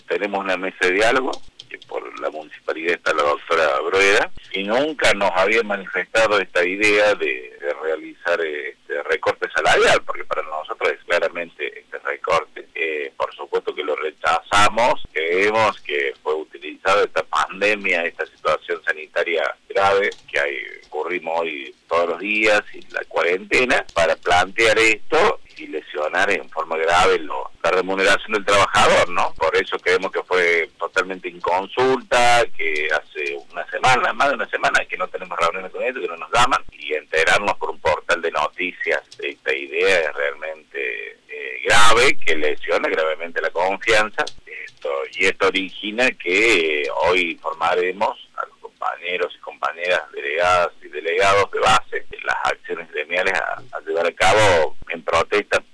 tenemos una mesa de diálogo, que por la municipalidad está la doctora Brueda, y nunca nos había manifestado esta idea de realizar este recorte salarial, porque para nosotros es claramente este recorte. Por supuesto que lo rechazamos, creemos que fue utilizado esta pandemia, esta situación sanitaria grave que ocurrimos hoy todos los días, y la cuarentena, para plantear esto y lesionar en forma grave la remuneración del trabajador, ¿no? Por eso creemos que fue totalmente inconsulta, que hace una semana, más de una semana, que no tenemos reuniones con ellos, que no nos llaman, y enterarnos por un portal de noticias de esta idea es realmente grave, que lesiona gravemente la confianza, y esto origina que hoy informaremos a los compañeros y compañeras delegadas y delegados de base de las acciones gremiales a llevar a cabo en protesta